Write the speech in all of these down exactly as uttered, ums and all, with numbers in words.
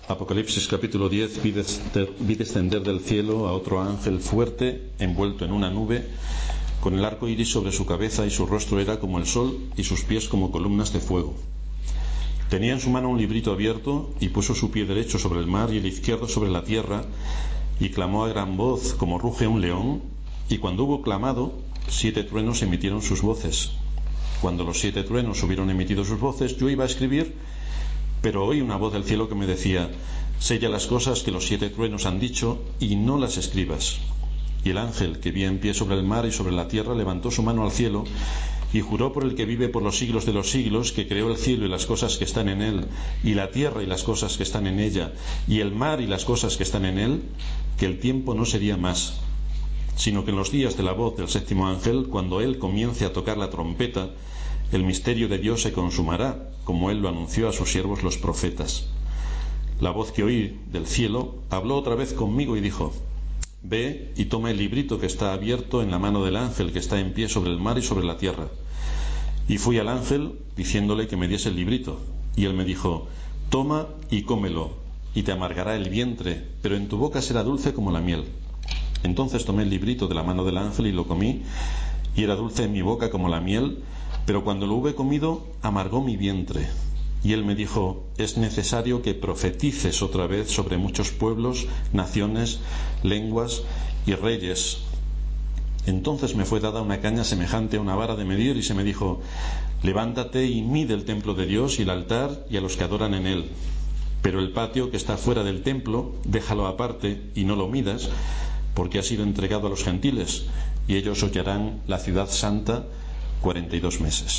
Apocalipsis capítulo diez, vi, descender, vi descender del cielo a otro ángel fuerte, envuelto en una nube, con el arco iris sobre su cabeza, y su rostro era como el sol, y sus pies como columnas de fuego. Tenía en su mano un librito abierto, y puso su pie derecho sobre el mar y el izquierdo sobre la tierra, y clamó a gran voz, como ruge un león, y cuando hubo clamado, siete truenos emitieron sus voces. Cuando los siete truenos hubieron emitido sus voces, yo iba a escribir, pero oí una voz del cielo que me decía: sella las cosas que los siete truenos han dicho, y no las escribas. Y el ángel que vi en pie sobre el mar y sobre la tierra levantó su mano al cielo, y juró por el que vive por los siglos de los siglos, que creó el cielo y las cosas que están en él, y la tierra y las cosas que están en ella, y el mar y las cosas que están en él, que el tiempo no sería más, sino que en los días de la voz del séptimo ángel, cuando él comience a tocar la trompeta, el misterio de Dios se consumará, como él lo anunció a sus siervos los profetas. La voz que oí del cielo habló otra vez conmigo y dijo: ve y toma el librito que está abierto en la mano del ángel que está en pie sobre el mar y sobre la tierra. Y fui al ángel diciéndole que me diese el librito, y él me dijo: toma y cómelo, y te amargará el vientre, pero en tu boca será dulce como la miel. Entonces tomé el librito de la mano del ángel y lo comí, y era dulce en mi boca como la miel, pero cuando lo hube comido, amargó mi vientre. Y él me dijo: es necesario que profetices otra vez sobre muchos pueblos, naciones, lenguas y reyes. Entonces me fue dada una caña semejante a una vara de medir, y se me dijo: levántate y mide el templo de Dios y el altar y a los que adoran en él. Pero el patio que está fuera del templo, déjalo aparte y no lo midas, porque ha sido entregado a los gentiles, y ellos hollarán la ciudad santa cuarenta y dos meses.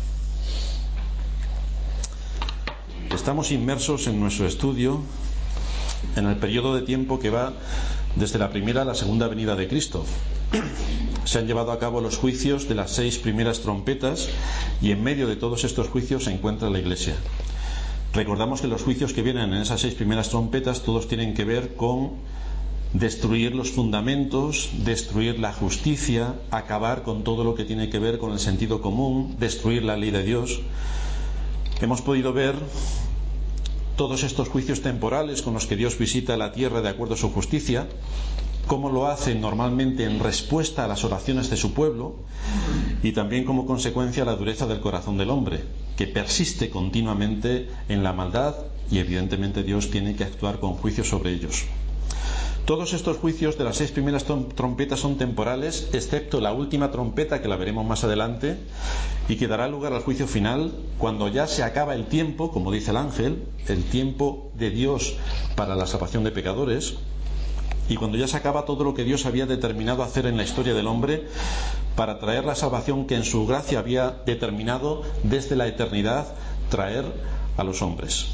Estamos inmersos en nuestro estudio en el periodo de tiempo que va desde la primera a la segunda venida de Cristo. Se han llevado a cabo los juicios de las seis primeras trompetas, y en medio de todos estos juicios se encuentra la Iglesia. Recordamos que los juicios que vienen en esas seis primeras trompetas todos tienen que ver con destruir los fundamentos, destruir la justicia, acabar con todo lo que tiene que ver con el sentido común, destruir la ley de Dios. Hemos podido ver todos estos juicios temporales con los que Dios visita la tierra de acuerdo a su justicia, cómo lo hace normalmente en respuesta a las oraciones de su pueblo, y también como consecuencia la dureza del corazón del hombre, que persiste continuamente en la maldad, y evidentemente Dios tiene que actuar con juicio sobre ellos. Todos estos juicios de las seis primeras trompetas son temporales, excepto la última trompeta, que la veremos más adelante, y que dará lugar al juicio final, cuando ya se acaba el tiempo, como dice el ángel, el tiempo de Dios para la salvación de pecadores, y cuando ya se acaba todo lo que Dios había determinado hacer en la historia del hombre para traer la salvación que en su gracia había determinado desde la eternidad traer a los hombres.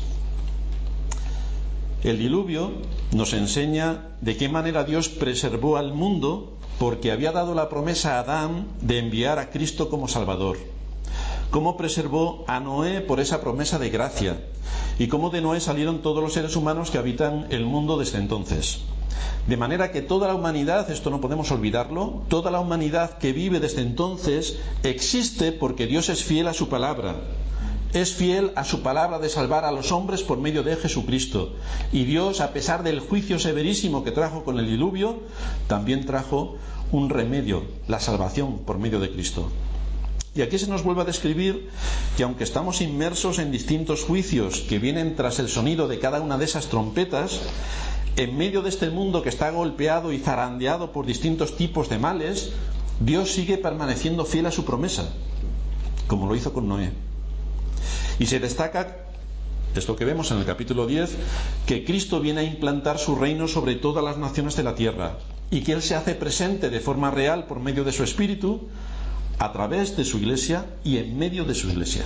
El diluvio nos enseña de qué manera Dios preservó al mundo, porque había dado la promesa a Adán de enviar a Cristo como Salvador. Cómo preservó a Noé por esa promesa de gracia, y cómo de Noé salieron todos los seres humanos que habitan el mundo desde entonces. De manera que toda la humanidad, esto no podemos olvidarlo, toda la humanidad que vive desde entonces existe porque Dios es fiel a su palabra. Es fiel a su palabra de salvar a los hombres por medio de Jesucristo. Y Dios, a pesar del juicio severísimo que trajo con el diluvio, también trajo un remedio, la salvación por medio de Cristo. Y aquí se nos vuelve a describir que aunque estamos inmersos en distintos juicios que vienen tras el sonido de cada una de esas trompetas, en medio de este mundo que está golpeado y zarandeado por distintos tipos de males, Dios sigue permaneciendo fiel a su promesa, como lo hizo con Noé. Y se destaca, es lo que vemos en el capítulo diez, que Cristo viene a implantar su reino sobre todas las naciones de la tierra, y que Él se hace presente de forma real por medio de su Espíritu, a través de su Iglesia y en medio de su Iglesia.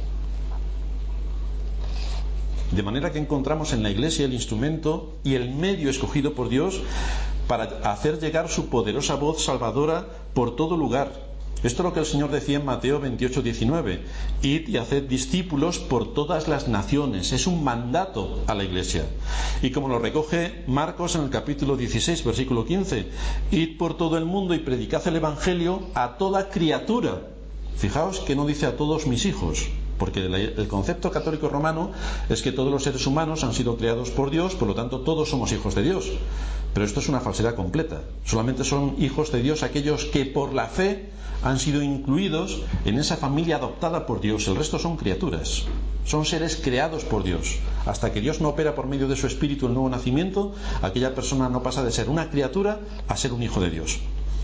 De manera que encontramos en la Iglesia el instrumento y el medio escogido por Dios para hacer llegar su poderosa voz salvadora por todo lugar. Esto es lo que el Señor decía en Mateo veintiocho diecinueve: id y haced discípulos por todas las naciones. Es un mandato a la Iglesia. Y como lo recoge Marcos en el capítulo dieciséis, versículo quince: id por todo el mundo y predicad el Evangelio a toda criatura. Fijaos que no dice a todos mis hijos, porque el concepto católico romano es que todos los seres humanos han sido creados por Dios, por lo tanto todos somos hijos de Dios. Pero esto es una falsedad completa. Solamente son hijos de Dios aquellos que por la fe han sido incluidos en esa familia adoptada por Dios. El resto son criaturas, son seres creados por Dios. Hasta que Dios no opera por medio de su espíritu el nuevo nacimiento, aquella persona no pasa de ser una criatura a ser un hijo de Dios.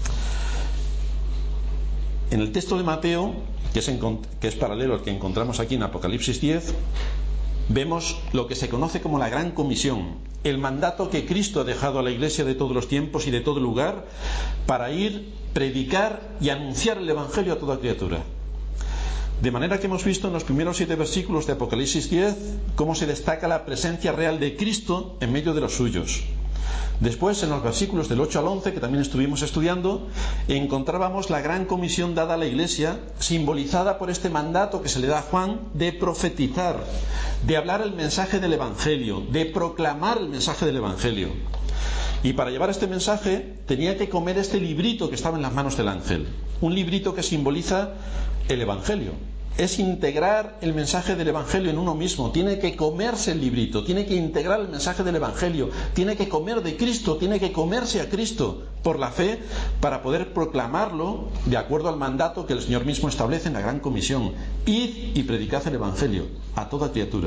En el texto de Mateo, que es, en, que es paralelo al que encontramos aquí en Apocalipsis diez, vemos lo que se conoce como la Gran Comisión, el mandato que Cristo ha dejado a la Iglesia de todos los tiempos y de todo lugar para ir, predicar y anunciar el Evangelio a toda criatura. De manera que hemos visto en los primeros siete versículos de Apocalipsis diez cómo se destaca la presencia real de Cristo en medio de los suyos. Después, en los versículos del ocho al once, que también estuvimos estudiando, encontrábamos la gran comisión dada a la Iglesia, simbolizada por este mandato que se le da a Juan de profetizar, de hablar el mensaje del Evangelio, de proclamar el mensaje del Evangelio. Y para llevar este mensaje tenía que comer este librito que estaba en las manos del ángel, un librito que simboliza el Evangelio. Es integrar el mensaje del Evangelio en uno mismo. Tiene que comerse el librito, tiene que integrar el mensaje del Evangelio, tiene que comer de Cristo, tiene que comerse a Cristo por la fe para poder proclamarlo de acuerdo al mandato que el Señor mismo establece en la Gran Comisión. Id y predicad el Evangelio a toda criatura.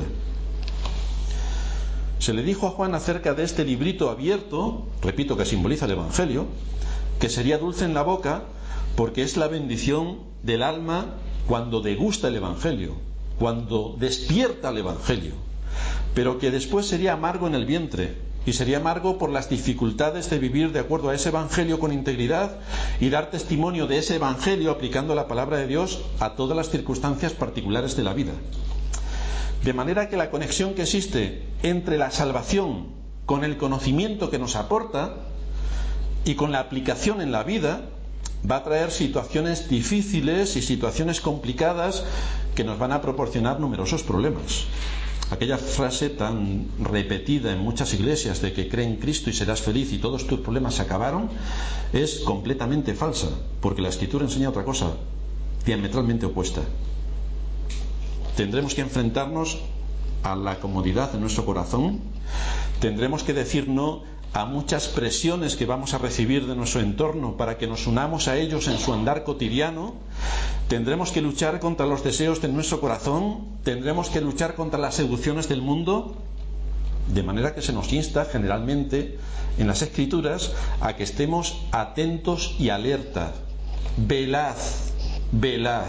Se le dijo a Juan acerca de este librito abierto, repito que simboliza el Evangelio, que sería dulce en la boca porque es la bendición del alma cuando degusta el Evangelio, cuando despierta el Evangelio, pero que después sería amargo en el vientre, y sería amargo por las dificultades de vivir de acuerdo a ese Evangelio con integridad y dar testimonio de ese Evangelio aplicando la palabra de Dios a todas las circunstancias particulares de la vida. De manera que la conexión que existe entre la salvación con el conocimiento que nos aporta y con la aplicación en la vida va a traer situaciones difíciles y situaciones complicadas que nos van a proporcionar numerosos problemas. Aquella frase tan repetida en muchas iglesias de que cree en Cristo y serás feliz y todos tus problemas se acabaron es completamente falsa, porque la Escritura enseña otra cosa diametralmente opuesta. Tendremos que enfrentarnos a la comodidad de nuestro corazón, tendremos que decir no a muchas presiones que vamos a recibir de nuestro entorno para que nos unamos a ellos en su andar cotidiano, tendremos que luchar contra los deseos de nuestro corazón, tendremos que luchar contra las seducciones del mundo, de manera que se nos insta generalmente en las Escrituras a que estemos atentos y alerta. Velad, velad,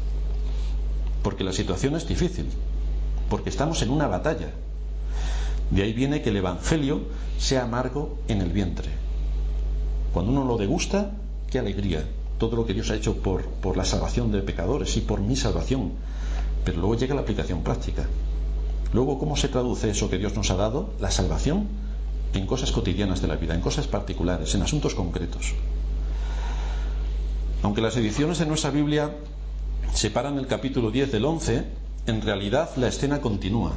porque la situación es difícil, porque estamos en una batalla. De ahí viene que el Evangelio sea amargo en el vientre. Cuando uno lo degusta, qué alegría, todo lo que Dios ha hecho por, por la salvación de pecadores y por mi salvación. Pero luego llega la aplicación práctica. Luego, ¿cómo se traduce eso que Dios nos ha dado, la salvación, en cosas cotidianas de la vida, en cosas particulares, en asuntos concretos? Aunque las ediciones de nuestra Biblia separan el capítulo diez del once, en realidad la escena continúa.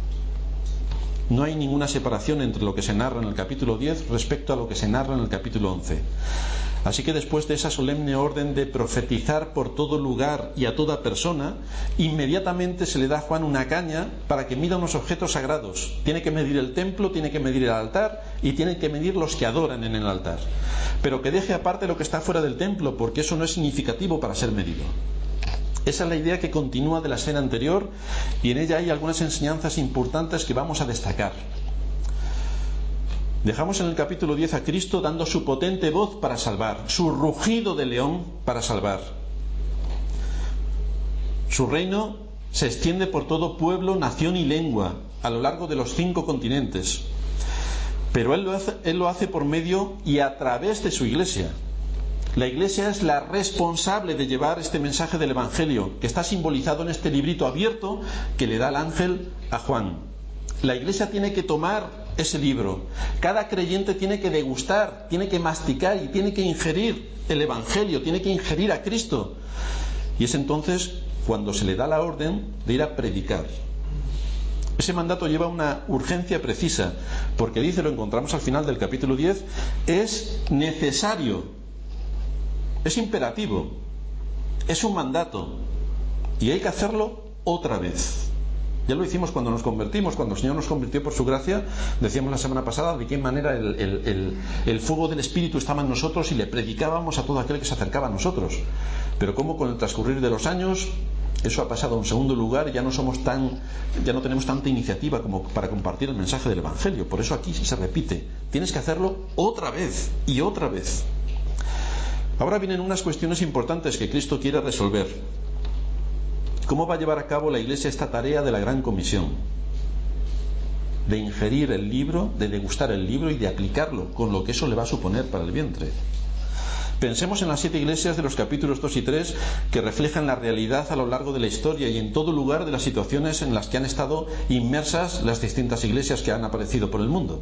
No hay ninguna separación entre lo que se narra en el capítulo diez respecto a lo que se narra en el capítulo once. Así que después de esa solemne orden de profetizar por todo lugar y a toda persona, inmediatamente se le da a Juan una caña para que mida unos objetos sagrados. Tiene que medir el templo, tiene que medir el altar y tiene que medir los que adoran en el altar. Pero que deje aparte lo que está fuera del templo, porque eso no es significativo para ser medido. Esa es la idea que continúa de la escena anterior y en ella hay algunas enseñanzas importantes que vamos a destacar. Dejamos en el capítulo diez a Cristo dando su potente voz para salvar, su rugido de león para salvar. Su reino se extiende por todo pueblo, nación y lengua a lo largo de los cinco continentes. Pero Él lo hace, Él lo hace por medio y a través de su Iglesia. La Iglesia es la responsable de llevar este mensaje del Evangelio, que está simbolizado en este librito abierto que le da el ángel a Juan. La Iglesia tiene que tomar ese libro. Cada creyente tiene que degustar, tiene que masticar y tiene que ingerir el Evangelio, tiene que ingerir a Cristo. Y es entonces cuando se le da la orden de ir a predicar. Ese mandato lleva una urgencia precisa, porque dice, lo encontramos al final del capítulo diez, es necesario. Es imperativo, es un mandato y hay que hacerlo otra vez. Ya lo hicimos cuando nos convertimos, cuando el Señor nos convirtió por su gracia. Decíamos la semana pasada de qué manera el, el, el, el fuego del Espíritu estaba en nosotros y le predicábamos a todo aquel que se acercaba a nosotros. Pero como con el transcurrir de los años eso ha pasado a un segundo lugar y ya no somos tan, ya no tenemos tanta iniciativa como para compartir el mensaje del Evangelio. Por eso aquí se repite, tienes que hacerlo otra vez y otra vez. Ahora vienen unas cuestiones importantes que Cristo quiere resolver. ¿Cómo va a llevar a cabo la Iglesia esta tarea de la Gran Comisión? De ingerir el libro, de degustar el libro y de aplicarlo con lo que eso le va a suponer para el vientre. Pensemos en las siete iglesias de los capítulos dos y tres que reflejan la realidad a lo largo de la historia y en todo lugar de las situaciones en las que han estado inmersas las distintas iglesias que han aparecido por el mundo.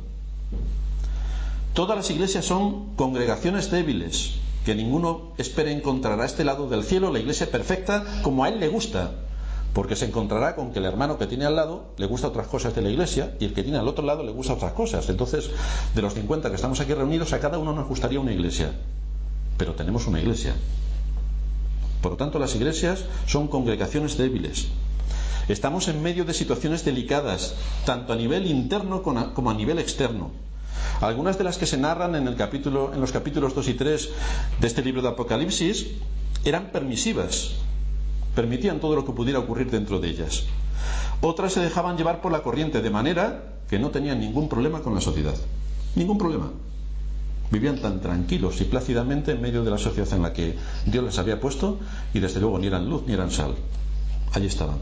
Todas las iglesias son congregaciones débiles, que ninguno espere encontrar a este lado del cielo la iglesia perfecta como a él le gusta, porque se encontrará con que el hermano que tiene al lado le gusta otras cosas de la iglesia y el que tiene al otro lado le gusta otras cosas. Entonces, de los cincuenta que estamos aquí reunidos, a cada uno nos gustaría una iglesia, pero tenemos una iglesia. Por lo tanto, las iglesias son congregaciones débiles. Estamos en medio de situaciones delicadas, tanto a nivel interno como a nivel externo. Algunas de las que se narran en, el capítulo, en los capítulos dos y tres de este libro de Apocalipsis eran permisivas, permitían todo lo que pudiera ocurrir dentro de ellas. Otras se dejaban llevar por la corriente, de manera que no tenían ningún problema con la sociedad. Ningún problema. Vivían tan tranquilos y plácidamente en medio de la sociedad en la que Dios les había puesto, y desde luego ni eran luz ni eran sal. Allí estaban.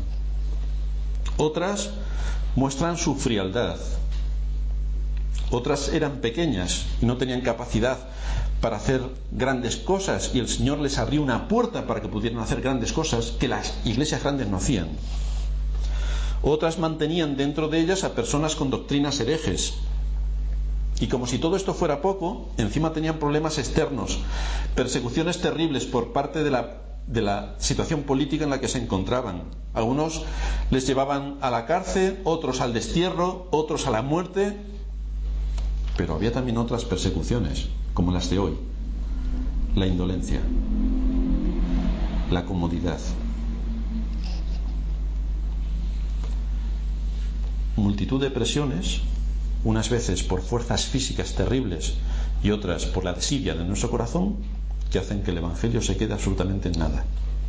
Otras muestran su frialdad. Otras eran pequeñas y no tenían capacidad para hacer grandes cosas, y el Señor les abrió una puerta para que pudieran hacer grandes cosas que las iglesias grandes no hacían. Otras mantenían dentro de ellas a personas con doctrinas herejes. Y como si todo esto fuera poco, encima tenían problemas externos, persecuciones terribles por parte de la, de la situación política en la que se encontraban. Algunos les llevaban a la cárcel, otros al destierro, otros a la muerte. Pero había también otras persecuciones, como las de hoy: la indolencia, la comodidad, multitud de presiones, unas veces por fuerzas físicas terribles y otras por la desidia de nuestro corazón, que hacen que el Evangelio se quede absolutamente en nada.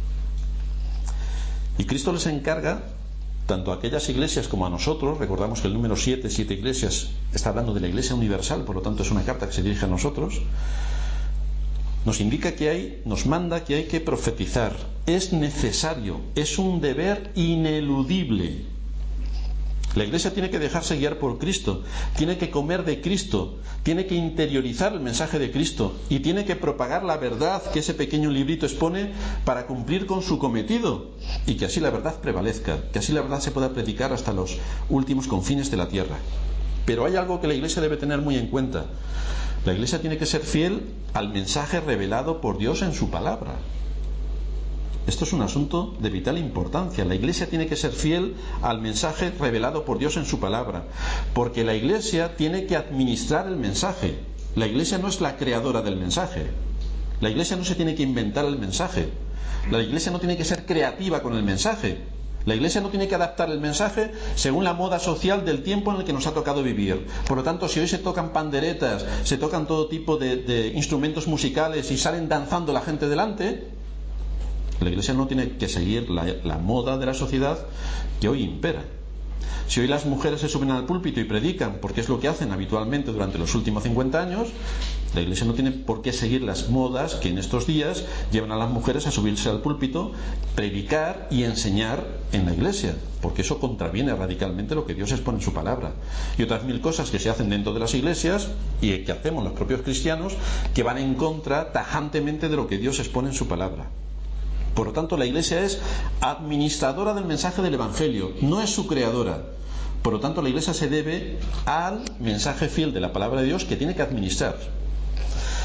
Y Cristo les encarga, tanto a aquellas iglesias como a nosotros. Recordamos que el número siete, siete iglesias, está hablando de la Iglesia universal, por lo tanto es una carta que se dirige a nosotros. Nos indica que hay, nos manda que hay que profetizar. Es necesario, es un deber ineludible. La iglesia tiene que dejarse guiar por Cristo, tiene que comer de Cristo, tiene que interiorizar el mensaje de Cristo y tiene que propagar la verdad que ese pequeño librito expone para cumplir con su cometido, y que así la verdad prevalezca, que así la verdad se pueda predicar hasta los últimos confines de la tierra. Pero hay algo que la iglesia debe tener muy en cuenta. La iglesia tiene que ser fiel al mensaje revelado por Dios en su palabra. Esto es un asunto de vital importancia. La iglesia tiene que ser fiel al mensaje revelado por Dios en su palabra, porque la iglesia tiene que administrar el mensaje. La iglesia no es la creadora del mensaje. La iglesia no se tiene que inventar el mensaje. La iglesia no tiene que ser creativa con el mensaje. La iglesia no tiene que adaptar el mensaje según la moda social del tiempo en el que nos ha tocado vivir. Por lo tanto, si hoy se tocan panderetas, se tocan todo tipo de, de instrumentos musicales y salen danzando la gente delante, la iglesia no tiene que seguir la, la moda de la sociedad que hoy impera. Si hoy las mujeres se suben al púlpito y predican, porque es lo que hacen habitualmente durante los últimos cincuenta años, la iglesia no tiene por qué seguir las modas que en estos días llevan a las mujeres a subirse al púlpito, predicar y enseñar en la iglesia, porque eso contraviene radicalmente lo que Dios expone en su palabra. Y otras mil cosas que se hacen dentro de las iglesias y que hacemos los propios cristianos, que van en contra tajantemente de lo que Dios expone en su palabra. Por lo tanto, la iglesia es administradora del mensaje del Evangelio, no es su creadora. Por lo tanto, la iglesia se debe al mensaje fiel de la palabra de Dios, que tiene que administrar.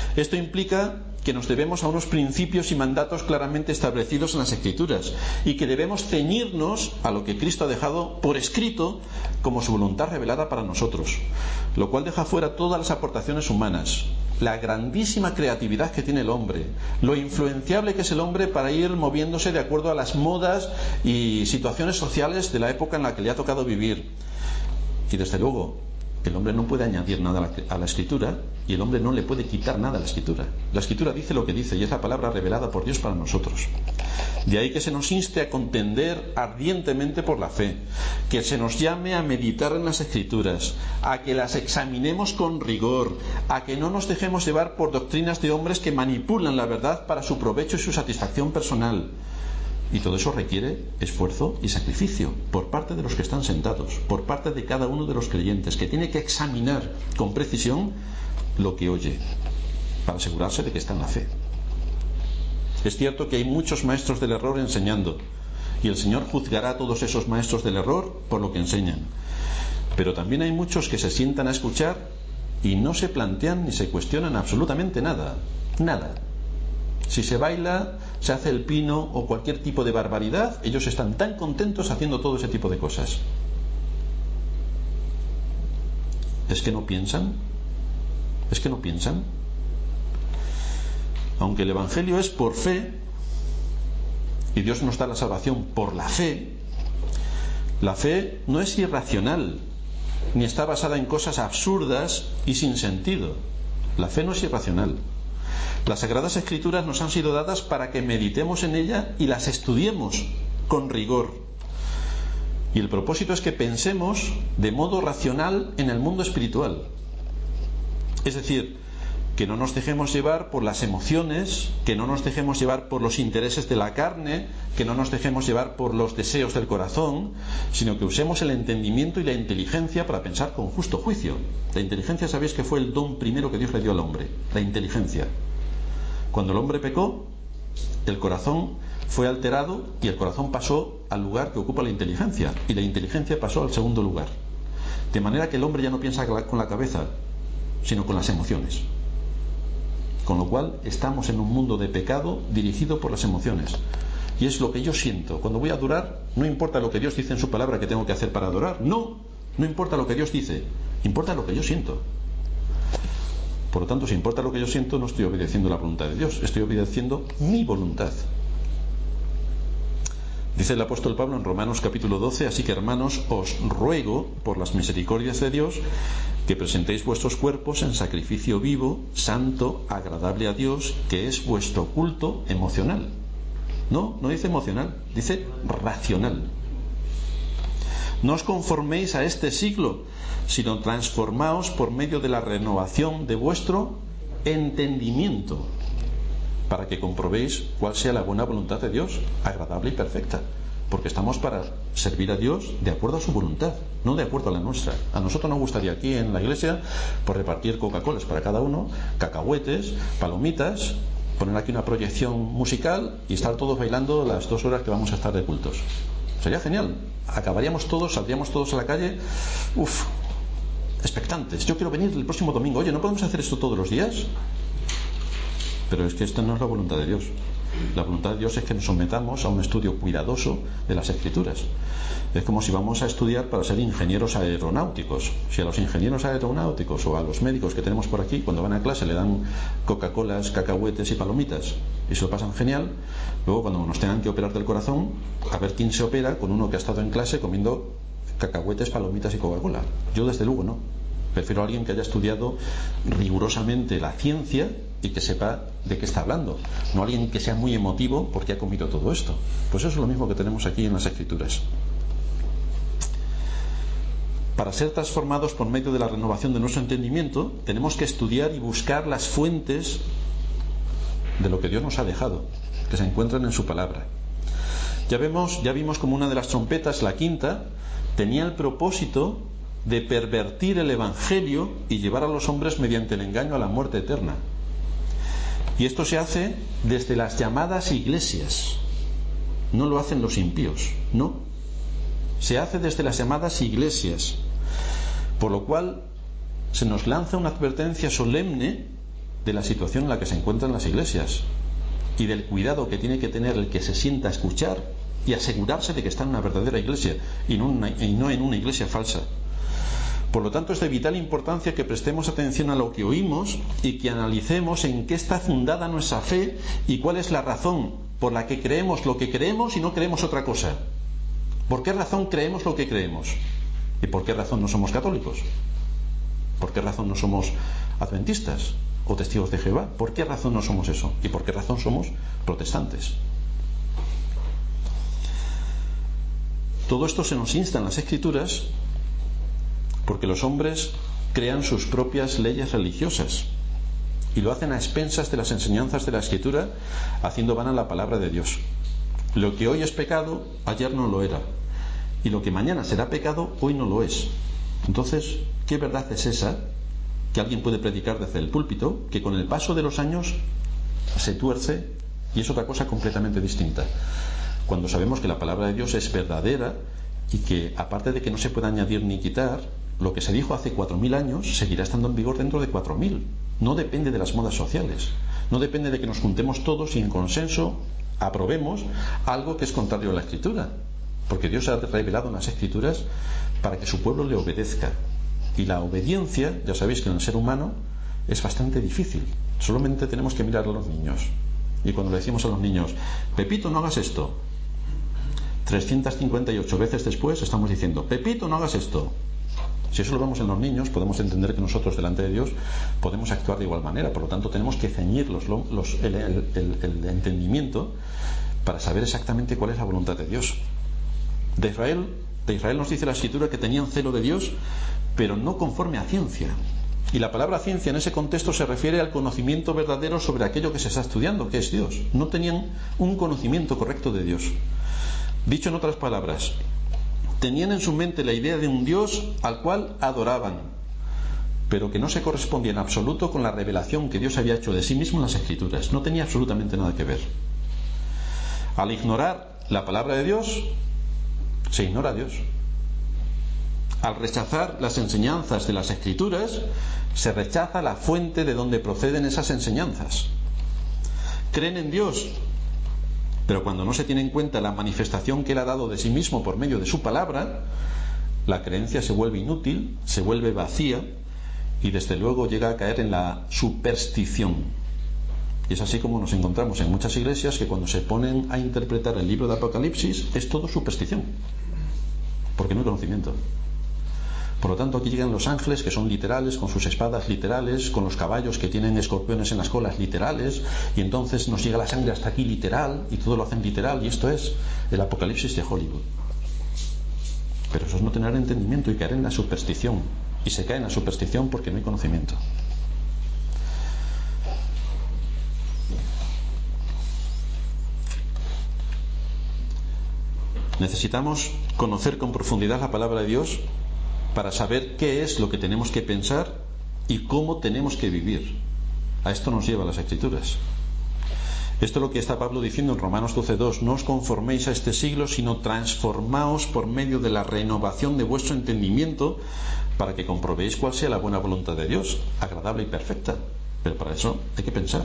Esto implica que nos debemos a unos principios y mandatos claramente establecidos en las Escrituras y que debemos ceñirnos a lo que Cristo ha dejado por escrito como su voluntad revelada para nosotros, lo cual deja fuera todas las aportaciones humanas, la grandísima creatividad que tiene el hombre, lo influenciable que es el hombre para ir moviéndose de acuerdo a las modas y situaciones sociales de la época en la que le ha tocado vivir. Y desde luego, el hombre no puede añadir nada a la, a la Escritura, y el hombre no le puede quitar nada a la Escritura. La Escritura dice lo que dice, y es la palabra revelada por Dios para nosotros. De ahí que se nos inste a contender ardientemente por la fe, que se nos llame a meditar en las Escrituras, a que las examinemos con rigor, a que no nos dejemos llevar por doctrinas de hombres que manipulan la verdad para su provecho y su satisfacción personal. Y todo eso requiere esfuerzo y sacrificio por parte de los que están sentados, por parte de cada uno de los creyentes, que tiene que examinar con precisión lo que oye, para asegurarse de que está en la fe. Es cierto que hay muchos maestros del error enseñando, y el Señor juzgará a todos esos maestros del error por lo que enseñan. Pero también hay muchos que se sientan a escuchar y no se plantean ni se cuestionan absolutamente nada, nada. Si se baila, se hace el pino o cualquier tipo de barbaridad, ellos están tan contentos haciendo todo ese tipo de cosas. ¿Es que no piensan? ¿Es que no piensan? Aunque el Evangelio es por fe, y Dios nos da la salvación por la fe, la fe no es irracional, ni está basada en cosas absurdas y sin sentido. La fe no es irracional. Las Sagradas Escrituras nos han sido dadas para que meditemos en ella y las estudiemos con rigor. Y el propósito es que pensemos de modo racional en el mundo espiritual. Es decir, que no nos dejemos llevar por las emociones, que no nos dejemos llevar por los intereses de la carne, que no nos dejemos llevar por los deseos del corazón, sino que usemos el entendimiento y la inteligencia para pensar con justo juicio. La inteligencia, sabéis que fue el don primero que Dios le dio al hombre, la inteligencia. Cuando el hombre pecó, el corazón fue alterado y el corazón pasó al lugar que ocupa la inteligencia, y la inteligencia pasó al segundo lugar. De manera que el hombre ya no piensa con la cabeza, sino con las emociones. Con lo cual estamos en un mundo de pecado dirigido por las emociones. Y es lo que yo siento. Cuando voy a adorar, no importa lo que Dios dice en su palabra que tengo que hacer para adorar. No, no importa lo que Dios dice, importa lo que yo siento. Por lo tanto, si importa lo que yo siento, no estoy obedeciendo la voluntad de Dios, estoy obedeciendo mi voluntad. Dice el apóstol Pablo en Romanos capítulo doce: así que, hermanos, os ruego por las misericordias de Dios que presentéis vuestros cuerpos en sacrificio vivo, santo, agradable a Dios, que es vuestro culto emocional. No, no dice emocional, dice racional. No os conforméis a este siglo, sino transformaos por medio de la renovación de vuestro entendimiento, para que comprobéis cuál sea la buena voluntad de Dios, agradable y perfecta. Porque estamos para servir a Dios de acuerdo a su voluntad, no de acuerdo a la nuestra. A nosotros nos gustaría aquí en la iglesia por repartir Coca-Colas para cada uno, cacahuetes, palomitas, poner aquí una proyección musical y estar todos bailando las dos horas que vamos a estar de cultos. Sería genial. Acabaríamos todos, saldríamos todos a la calle, uff, expectantes. Yo quiero venir el próximo domingo. Oye, ¿no podemos hacer esto todos los días? Pero es que esta no es la voluntad de Dios. La voluntad de Dios es que nos sometamos a un estudio cuidadoso de las Escrituras. Es como si vamos a estudiar para ser ingenieros aeronáuticos. Si a los ingenieros aeronáuticos o a los médicos que tenemos por aquí, cuando van a clase le dan Coca-Colas, cacahuetes y palomitas y se lo pasan genial, luego cuando nos tengan que operar del corazón, a ver quién se opera con uno que ha estado en clase comiendo cacahuetes, palomitas y Coca-Cola. Yo desde luego no. Prefiero a alguien que haya estudiado rigurosamente la ciencia y que sepa de qué está hablando, no alguien que sea muy emotivo porque ha comido todo esto. Pues eso es lo mismo que tenemos aquí en las Escrituras. Para ser transformados por medio de la renovación de nuestro entendimiento, tenemos que estudiar y buscar las fuentes de lo que Dios nos ha dejado, que se encuentran en su palabra. Ya vemos, ya vimos como una de las trompetas, la quinta, tenía el propósito de pervertir el Evangelio y llevar a los hombres mediante el engaño a la muerte eterna. Y esto se hace desde las llamadas iglesias. No lo hacen los impíos, no. Se hace desde las llamadas iglesias. Por lo cual se nos lanza una advertencia solemne de la situación en la que se encuentran las iglesias y del cuidado que tiene que tener el que se sienta a escuchar y asegurarse de que está en una verdadera iglesia y no, una, y no en una iglesia falsa. Por lo tanto, es de vital importancia que prestemos atención a lo que oímos y que analicemos en qué está fundada nuestra fe y cuál es la razón por la que creemos lo que creemos y no creemos otra cosa. ¿Por qué razón creemos lo que creemos? ¿Y por qué razón no somos católicos? ¿Por qué razón no somos adventistas o testigos de Jehová? ¿Por qué razón no somos eso? ¿Y por qué razón somos protestantes? Todo esto se nos insta en las Escrituras porque los hombres crean sus propias leyes religiosas y lo hacen a expensas de las enseñanzas de la Escritura, haciendo vana la palabra de Dios. Lo que hoy es pecado, ayer no lo era, y lo que mañana será pecado, hoy no lo es. Entonces, ¿qué verdad es esa que alguien puede predicar desde el púlpito, que con el paso de los años se tuerce y es otra cosa completamente distinta? Cuando sabemos que la palabra de Dios es verdadera y que, aparte de que no se puede añadir ni quitar, lo que se dijo hace cuatro mil años seguirá estando en vigor dentro de cuatro mil. No depende de las modas sociales, no depende de que nos juntemos todos y en consenso aprobemos algo que es contrario a la Escritura, porque Dios ha revelado en las Escrituras para que su pueblo le obedezca. Y la obediencia, ya sabéis que en el ser humano es bastante difícil. Solamente tenemos que mirar a los niños. Y cuando le decimos a los niños, Pepito, no hagas esto, trescientas cincuenta y ocho veces después estamos diciendo, Pepito, no hagas esto. Si eso lo vemos en los niños, podemos entender que nosotros delante de Dios podemos actuar de igual manera. Por lo tanto, tenemos que ceñir los, los, el, el, el, el entendimiento para saber exactamente cuál es la voluntad de Dios. De Israel, de Israel nos dice la Escritura que tenían celo de Dios, pero no conforme a ciencia. Y la palabra ciencia en ese contexto se refiere al conocimiento verdadero sobre aquello que se está estudiando, que es Dios. No tenían un conocimiento correcto de Dios. Dicho en otras palabras, tenían en su mente la idea de un Dios al cual adoraban, pero que no se correspondía en absoluto con la revelación que Dios había hecho de sí mismo en las Escrituras. No tenía absolutamente nada que ver. Al ignorar la palabra de Dios, se ignora a Dios. Al rechazar las enseñanzas de las Escrituras, se rechaza la fuente de donde proceden esas enseñanzas. Creen en Dios, pero cuando no se tiene en cuenta la manifestación que Él ha dado de sí mismo por medio de su palabra, la creencia se vuelve inútil, se vuelve vacía y desde luego llega a caer en la superstición. Y es así como nos encontramos en muchas iglesias que cuando se ponen a interpretar el libro de Apocalipsis es todo superstición, porque no hay conocimiento. Por lo tanto, aquí llegan los ángeles, que son literales, con sus espadas literales, con los caballos que tienen escorpiones en las colas literales, y entonces nos llega la sangre hasta aquí literal, y todo lo hacen literal, y esto es el Apocalipsis de Hollywood. Pero eso es no tener entendimiento y caer en la superstición, y se cae en la superstición porque no hay conocimiento. Necesitamos conocer con profundidad la palabra de Dios para saber qué es lo que tenemos que pensar y cómo tenemos que vivir. A esto nos lleva las Escrituras. Esto es lo que está Pablo diciendo en Romanos doce dos. No os conforméis a este siglo, sino transformaos por medio de la renovación de vuestro entendimiento, para que comprobéis cuál sea la buena voluntad de Dios, agradable y perfecta. Pero para eso hay que pensar.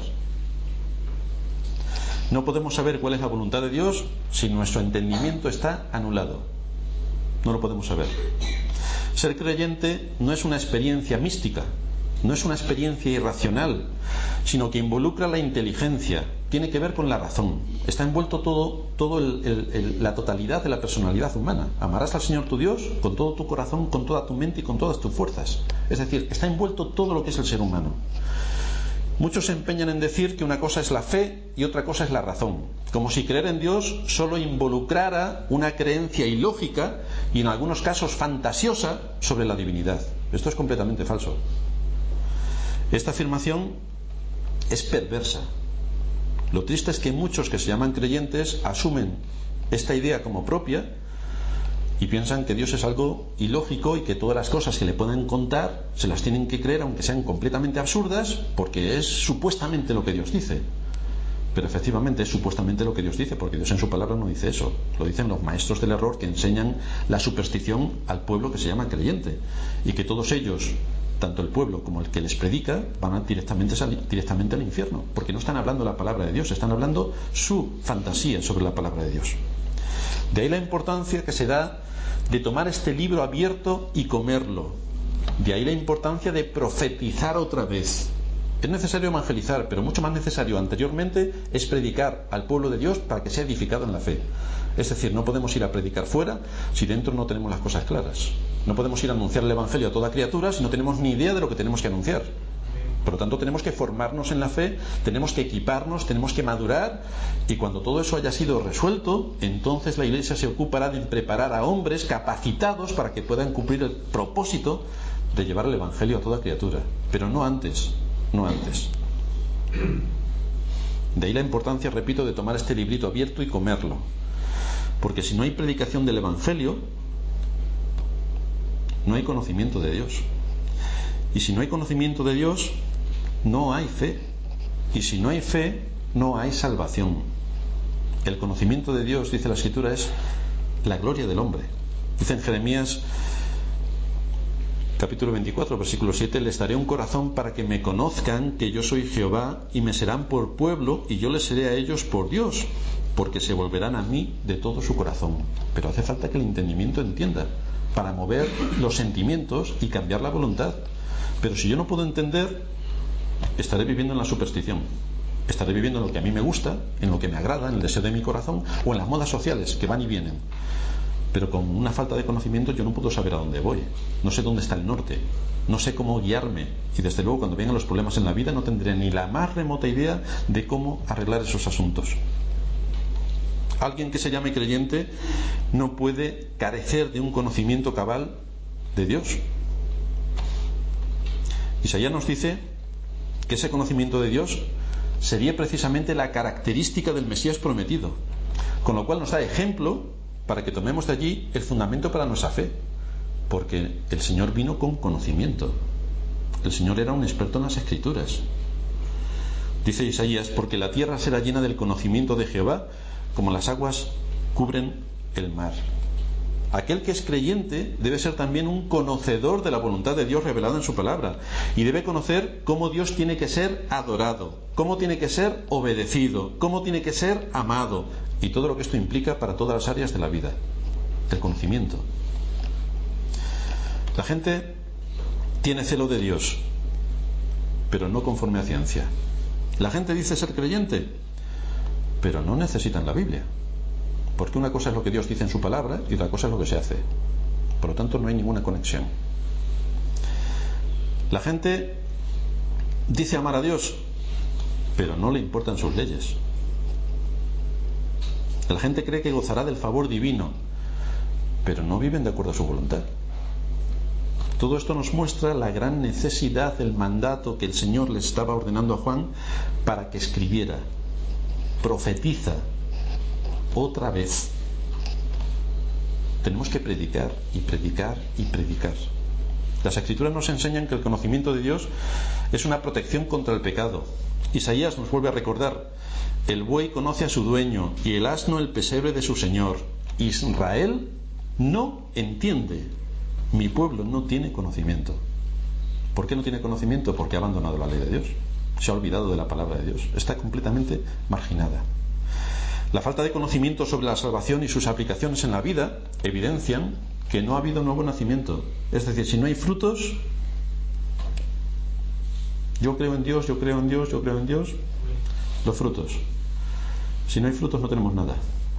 No podemos saber cuál es la voluntad de Dios si nuestro entendimiento está anulado. No lo podemos saber. Ser creyente no es una experiencia mística, no es una experiencia irracional, sino que involucra la inteligencia, tiene que ver con la razón. Está envuelto todo, todo el, el, el, la totalidad de la personalidad humana. Amarás al Señor tu Dios con todo tu corazón, con toda tu mente y con todas tus fuerzas. Es decir, está envuelto todo lo que es el ser humano. Muchos se empeñan en decir que una cosa es la fe y otra cosa es la razón, como si creer en Dios solo involucrara una creencia ilógica y en algunos casos fantasiosa sobre la divinidad. Esto es completamente falso. Esta afirmación es perversa. Lo triste es que muchos que se llaman creyentes asumen esta idea como propia y piensan que Dios es algo ilógico y que todas las cosas que le pueden contar se las tienen que creer, aunque sean completamente absurdas, porque es supuestamente lo que Dios dice. Pero efectivamente es supuestamente lo que Dios dice, porque Dios en su palabra no dice eso. Lo dicen los maestros del error que enseñan la superstición al pueblo que se llama creyente, y que todos ellos tanto el pueblo como el que les predica van a directamente, directamente al infierno, porque no están hablando la palabra de Dios, están hablando su fantasía sobre la palabra de Dios. De ahí la importancia que se da de tomar este libro abierto y comerlo. De ahí la importancia de profetizar otra vez. Es necesario evangelizar, pero mucho más necesario anteriormente es predicar al pueblo de Dios para que sea edificado en la fe. Es decir, no podemos ir a predicar fuera si dentro no tenemos las cosas claras. No podemos ir a anunciar el Evangelio a toda criatura si no tenemos ni idea de lo que tenemos que anunciar. Por lo tanto, tenemos que formarnos en la fe, tenemos que equiparnos, tenemos que madurar, y cuando todo eso haya sido resuelto, entonces la Iglesia se ocupará de preparar a hombres capacitados para que puedan cumplir el propósito de llevar el Evangelio a toda criatura. Pero no antes, no antes. De ahí la importancia, repito, de tomar este librito abierto y comerlo. Porque si no hay predicación del Evangelio, no hay conocimiento de Dios. Y si no hay conocimiento de Dios, no hay fe. Y si no hay fe, no hay salvación. El conocimiento de Dios, dice la Escritura, es la gloria del hombre. Dice en Jeremías capítulo veinticuatro, versículo siete: les daré un corazón para que me conozcan que yo soy Jehová, y me serán por pueblo, y yo les seré a ellos por Dios, porque se volverán a mí de todo su corazón. Pero hace falta que el entendimiento entienda, para mover los sentimientos y cambiar la voluntad. Pero si yo no puedo entender, estaré viviendo en la superstición, estaré viviendo en lo que a mí me gusta, en lo que me agrada, en el deseo de mi corazón, o en las modas sociales que van y vienen. Pero con una falta de conocimiento yo no puedo saber a dónde voy, no sé dónde está el norte, no sé cómo guiarme, y desde luego cuando vengan los problemas en la vida no tendré ni la más remota idea de cómo arreglar esos asuntos. Alguien que se llame creyente no puede carecer de un conocimiento cabal de Dios. Isaías nos dice que ese conocimiento de Dios sería precisamente la característica del Mesías prometido, con lo cual nos da ejemplo para que tomemos de allí el fundamento para nuestra fe, porque el Señor vino con conocimiento. El Señor era un experto en las Escrituras. Dice Isaías: porque la tierra será llena del conocimiento de Jehová, como las aguas cubren el mar. Aquel que es creyente debe ser también un conocedor de la voluntad de Dios revelada en su palabra, y debe conocer cómo Dios tiene que ser adorado, cómo tiene que ser obedecido, cómo tiene que ser amado, y todo lo que esto implica para todas las áreas de la vida. El conocimiento. La gente tiene celo de Dios, pero no conforme a ciencia. La gente dice ser creyente, pero no necesitan la Biblia, porque una cosa es lo que Dios dice en su palabra y otra cosa es lo que se hace. Por lo tanto, no hay ninguna conexión. La gente dice amar a Dios, pero no le importan sus leyes. La gente cree que gozará del favor divino, pero no viven de acuerdo a su voluntad. Todo esto nos muestra la gran necesidad del mandato que el Señor le estaba ordenando a Juan para que escribiera. Profetiza otra vez. Tenemos que predicar y predicar y predicar. Las Escrituras nos enseñan que el conocimiento de Dios es una protección contra el pecado. Isaías nos vuelve a recordar: el buey conoce a su dueño y el asno el pesebre de su señor. Israel no entiende. Mi pueblo no tiene conocimiento. ¿Por qué no tiene conocimiento? Porque ha abandonado la ley de Dios, se ha olvidado de la palabra de Dios, está completamente marginada. La falta de conocimiento sobre la salvación y sus aplicaciones en la vida evidencian que no ha habido nuevo nacimiento. Es decir, si no hay frutos, yo creo en Dios, yo creo en Dios, yo creo en Dios, los frutos. Si no hay frutos no tenemos nada.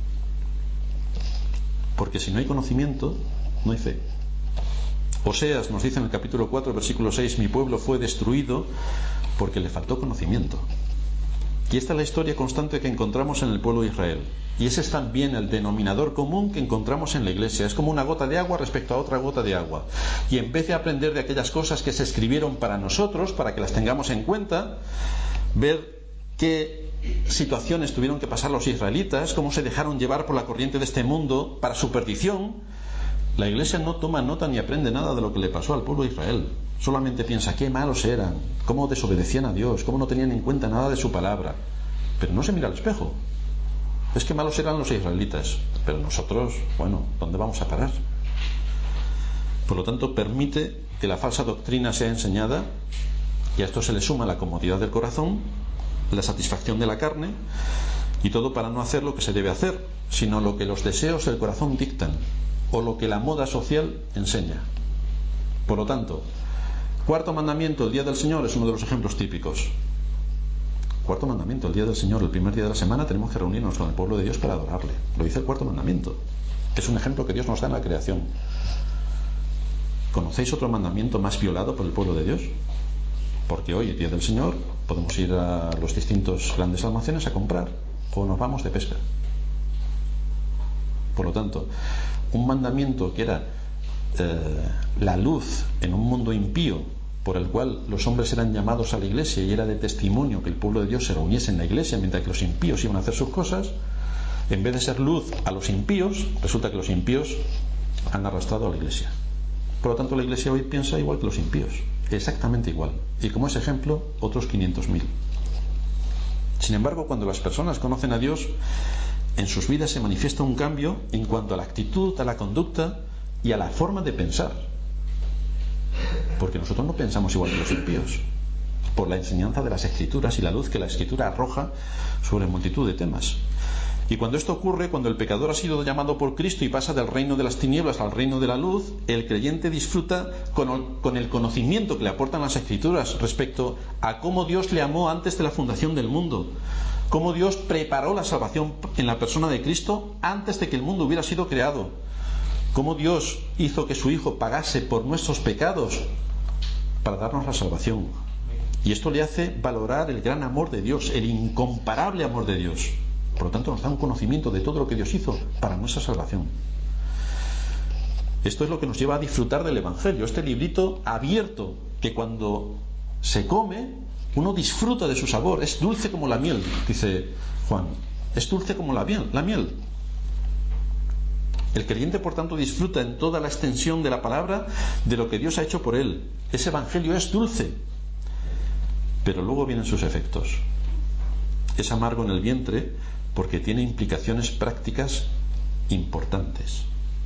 Porque si no hay conocimiento, no hay fe. Oseas nos dice en el capítulo cuatro, versículo seis: mi pueblo fue destruido porque le faltó conocimiento. Y esta es la historia constante que encontramos en el pueblo de Israel. Y ese es también el denominador común que encontramos en la Iglesia. Es como una gota de agua respecto a otra gota de agua. Y en vez de aprender de aquellas cosas que se escribieron para nosotros, para que las tengamos en cuenta, ver qué situaciones tuvieron que pasar los israelitas, cómo se dejaron llevar por la corriente de este mundo para su perdición, la Iglesia no toma nota ni aprende nada de lo que le pasó al pueblo de Israel. Solamente piensa qué malos eran, cómo desobedecían a Dios, cómo no tenían en cuenta nada de su palabra. Pero no se mira al espejo. Es que malos eran los israelitas, pero nosotros, bueno, ¿dónde vamos a parar? Por lo tanto, permite que la falsa doctrina sea enseñada, y a esto se le suma la comodidad del corazón, la satisfacción de la carne, y todo para no hacer lo que se debe hacer, sino lo que los deseos del corazón dictan, o lo que la moda social enseña. Por lo tanto, cuarto mandamiento, el día del Señor, es uno de los ejemplos típicos. Cuarto mandamiento, el día del Señor, el primer día de la semana, tenemos que reunirnos con el pueblo de Dios para adorarle. Lo dice el cuarto mandamiento. Es un ejemplo que Dios nos da en la creación. ¿Conocéis otro mandamiento más violado por el pueblo de Dios? Porque hoy, el día del Señor, podemos ir a los distintos grandes almacenes a comprar, o nos vamos de pesca. Por lo tanto, un mandamiento que era eh, la luz en un mundo impío, por el cual los hombres eran llamados a la iglesia y era de testimonio que el pueblo de Dios se reuniese en la iglesia mientras que los impíos iban a hacer sus cosas, en vez de ser luz a los impíos, resulta que los impíos han arrastrado a la iglesia. Por lo tanto, la iglesia hoy piensa igual que los impíos, exactamente igual, y como ese ejemplo, otros quinientos mil. Sin embargo, cuando las personas conocen a Dios, en sus vidas se manifiesta un cambio en cuanto a la actitud, a la conducta y a la forma de pensar. Porque nosotros no pensamos igual que los impíos, por la enseñanza de las Escrituras y la luz que la Escritura arroja sobre multitud de temas. Y cuando esto ocurre, cuando el pecador ha sido llamado por Cristo y pasa del reino de las tinieblas al reino de la luz, el creyente disfruta con el, con el conocimiento que le aportan las Escrituras respecto a cómo Dios le amó antes de la fundación del mundo, cómo Dios preparó la salvación en la persona de Cristo antes de que el mundo hubiera sido creado, cómo Dios hizo que su Hijo pagase por nuestros pecados para darnos la salvación. Y esto le hace valorar el gran amor de Dios, el incomparable amor de Dios. Por lo tanto, nos da un conocimiento de todo lo que Dios hizo para nuestra salvación. Esto es lo que nos lleva a disfrutar del Evangelio, este librito abierto que cuando se come uno disfruta de su sabor. Es dulce como la miel, dice Juan. Es dulce como la miel, la miel. El creyente, por tanto, disfruta en toda la extensión de la palabra de lo que Dios ha hecho por él. Ese Evangelio es dulce, pero luego vienen sus efectos. Es amargo en el vientre porque tiene implicaciones prácticas importantes.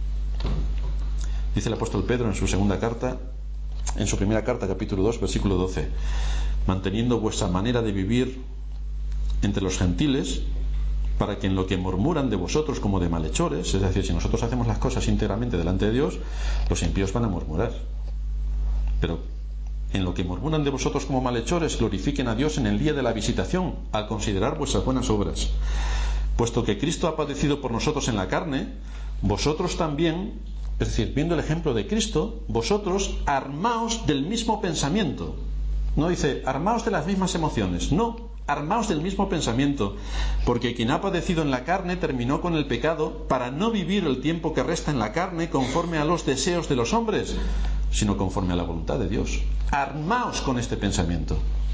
Dice el apóstol Pedro en su segunda carta, en su primera carta, capítulo dos, versículo doce: manteniendo vuestra manera de vivir entre los gentiles, para que en lo que murmuran de vosotros como de malhechores, es decir, si nosotros hacemos las cosas íntegramente delante de Dios, los impíos van a murmurar. Pero en lo que murmuran de vosotros como malhechores, glorifiquen a Dios en el día de la visitación, al considerar vuestras buenas obras. Puesto que Cristo ha padecido por nosotros en la carne, vosotros también, es decir, viendo el ejemplo de Cristo, vosotros armaos del mismo pensamiento. No dice, armaos de las mismas emociones, no, armaos del mismo pensamiento, porque quien ha padecido en la carne terminó con el pecado para no vivir el tiempo que resta en la carne conforme a los deseos de los hombres, sino conforme a la voluntad de Dios. Armaos con este pensamiento.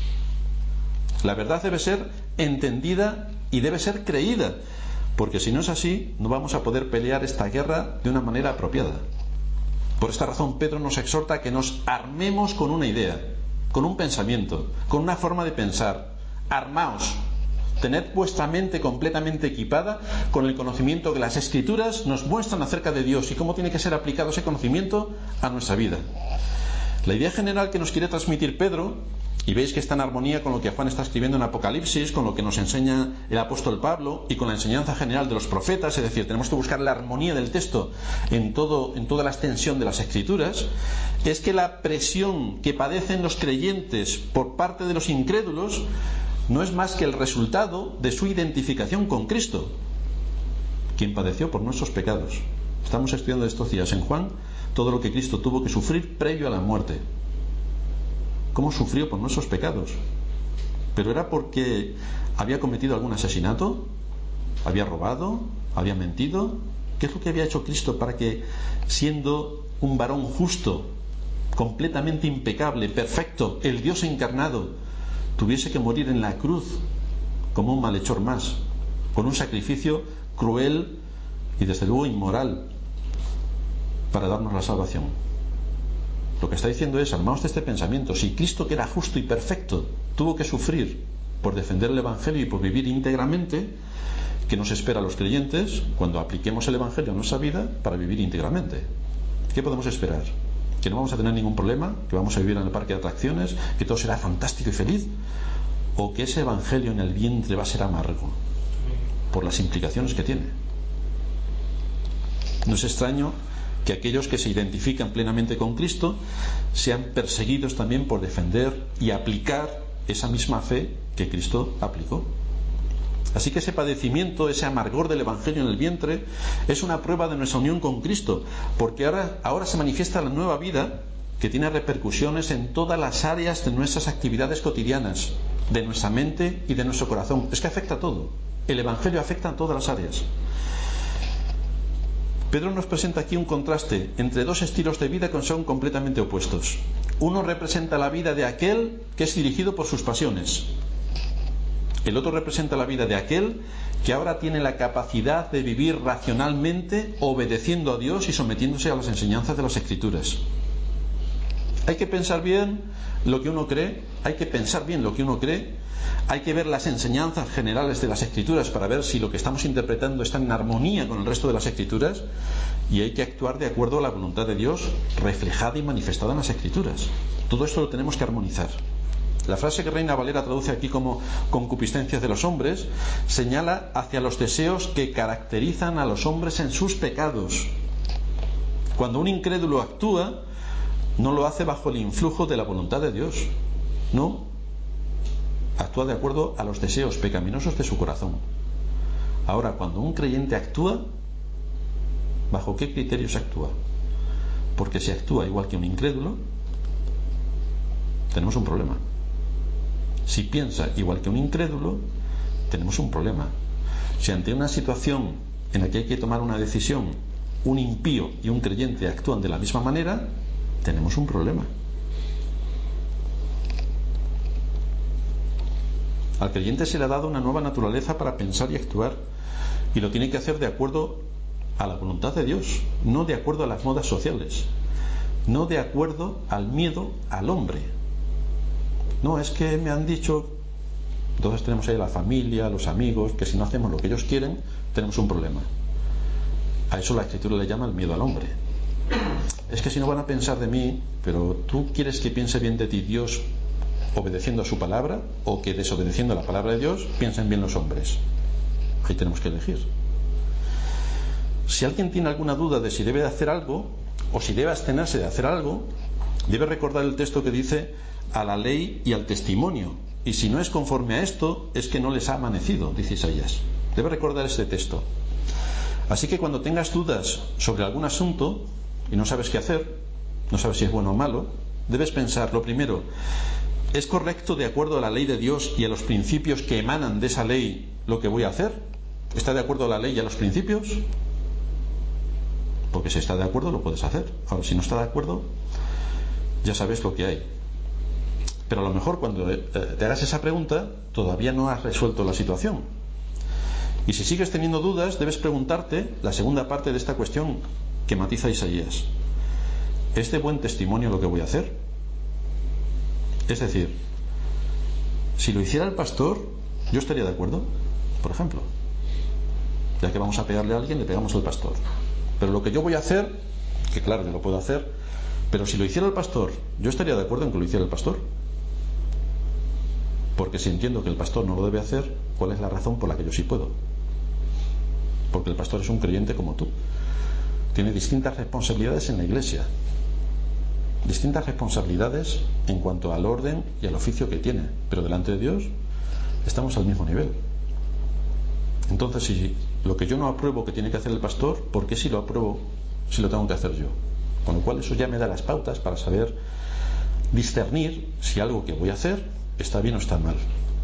La verdad debe ser entendida y debe ser creída, porque si no es así, no vamos a poder pelear esta guerra de una manera apropiada. Por esta razón, Pedro nos exhorta a que nos armemos con una idea, con un pensamiento, con una forma de pensar. Armaos. Tened vuestra mente completamente equipada con el conocimiento que las Escrituras nos muestran acerca de Dios y cómo tiene que ser aplicado ese conocimiento a nuestra vida. La idea general que nos quiere transmitir Pedro, y veis que está en armonía con lo que Juan está escribiendo en Apocalipsis, con lo que nos enseña el apóstol Pablo y con la enseñanza general de los profetas, es decir, tenemos que buscar la armonía del texto en, todo, en toda la extensión de las Escrituras, es que la presión que padecen los creyentes por parte de los incrédulos no es más que el resultado de su identificación con Cristo, quien padeció por nuestros pecados. Estamos estudiando estos días en Juan todo lo que Cristo tuvo que sufrir previo a la muerte. ¿Cómo sufrió por nuestros pecados? ¿Pero era porque había cometido algún asesinato? ¿Había robado? ¿Había mentido? ¿Qué es lo que había hecho Cristo para que, siendo un varón justo, completamente impecable, perfecto, el Dios encarnado, tuviese que morir en la cruz como un malhechor más, con un sacrificio cruel y desde luego inmoral para darnos la salvación? Lo que está diciendo es, armaos de este pensamiento. Si Cristo, que era justo y perfecto, tuvo que sufrir por defender el Evangelio y por vivir íntegramente, ¿qué nos espera a los creyentes cuando apliquemos el Evangelio a nuestra vida para vivir íntegramente? ¿Qué podemos esperar? que no vamos a tener ningún problema, que vamos a vivir en el parque de atracciones, que todo será fantástico y feliz, o que ese evangelio en el vientre va a ser amargo por las implicaciones que tiene. No es extraño que aquellos que se identifican plenamente con Cristo sean perseguidos también por defender y aplicar esa misma fe que Cristo aplicó. Así que ese padecimiento, ese amargor del evangelio en el vientre, es una prueba de nuestra unión con Cristo, porque ahora, ahora se manifiesta la nueva vida que tiene repercusiones en todas las áreas de nuestras actividades cotidianas, de nuestra mente y de nuestro corazón. Es que afecta a todo. El evangelio afecta a todas las áreas. Pedro nos presenta aquí un contraste entre dos estilos de vida que son completamente opuestos. Uno representa la vida de aquel que es dirigido por sus pasiones. El otro representa la vida de aquel que ahora tiene la capacidad de vivir racionalmente, obedeciendo a Dios y sometiéndose a las enseñanzas de las Escrituras. Hay que pensar bien lo que uno cree, hay que pensar bien lo que uno cree, hay que ver las enseñanzas generales de las Escrituras para ver si lo que estamos interpretando está en armonía con el resto de las Escrituras, y hay que actuar de acuerdo a la voluntad de Dios reflejada y manifestada en las Escrituras. Todo esto lo tenemos que armonizar. La frase que Reina Valera traduce aquí como concupiscencias de los hombres señala hacia los deseos que caracterizan a los hombres en sus pecados. Cuando un incrédulo actúa, no lo hace bajo el influjo de la voluntad de Dios, no, actúa de acuerdo a los deseos pecaminosos de su corazón. Ahora, cuando un creyente actúa, ¿bajo qué criterios actúa? Porque si actúa igual que un incrédulo, tenemos un problema. Si piensa igual que un incrédulo, tenemos un problema. Si ante una situación en la que hay que tomar una decisión, un impío y un creyente actúan de la misma manera, tenemos un problema. Al creyente se le ha dado una nueva naturaleza para pensar y actuar, y lo tiene que hacer de acuerdo a la voluntad de Dios, no de acuerdo a las modas sociales, no de acuerdo al miedo al hombre. No, es que me han dicho. Entonces tenemos ahí la familia, los amigos, que si no hacemos lo que ellos quieren, tenemos un problema. A eso la Escritura le llama el miedo al hombre. Es que si no van a pensar de mí, pero tú quieres que piense bien de ti Dios obedeciendo a su palabra, o que desobedeciendo a la palabra de Dios piensen bien los hombres. Ahí tenemos que elegir. Si alguien tiene alguna duda de si debe de hacer algo, o si debe abstenerse de hacer algo, debe recordar el texto que dice: a la ley y al testimonio, y si no es conforme a esto, es que no les ha amanecido, dice Isaías. Debe recordar este texto. Así que cuando tengas dudas sobre algún asunto y no sabes qué hacer, no sabes si es bueno o malo, debes pensar, lo primero, ¿es correcto de acuerdo a la ley de Dios y a los principios que emanan de esa ley lo que voy a hacer? ¿Está de acuerdo a la ley y a los principios? Porque si está de acuerdo lo puedes hacer. Ahora, si no está de acuerdo, ya sabes lo que hay. Pero a lo mejor cuando te hagas esa pregunta todavía no has resuelto la situación. Y si sigues teniendo dudas, debes preguntarte la segunda parte de esta cuestión que matiza Isaías. ¿Es de buen testimonio lo que voy a hacer? Es decir, si lo hiciera el pastor, yo estaría de acuerdo, por ejemplo. Ya que vamos a pegarle a alguien, le pegamos al pastor. Pero lo que yo voy a hacer, que claro que lo puedo hacer, pero si lo hiciera el pastor, yo estaría de acuerdo en que lo hiciera el pastor. Porque si entiendo que el pastor no lo debe hacer, ¿cuál es la razón por la que yo sí puedo? Porque el pastor es un creyente como tú. Tiene distintas responsabilidades en la iglesia. Distintas responsabilidades en cuanto al orden y al oficio que tiene. Pero delante de Dios estamos al mismo nivel. Entonces, si lo que yo no apruebo que tiene que hacer el pastor, ¿por qué si lo apruebo si lo tengo que hacer yo? Con lo cual eso ya me da las pautas para saber discernir si algo que voy a hacer está bien o está mal.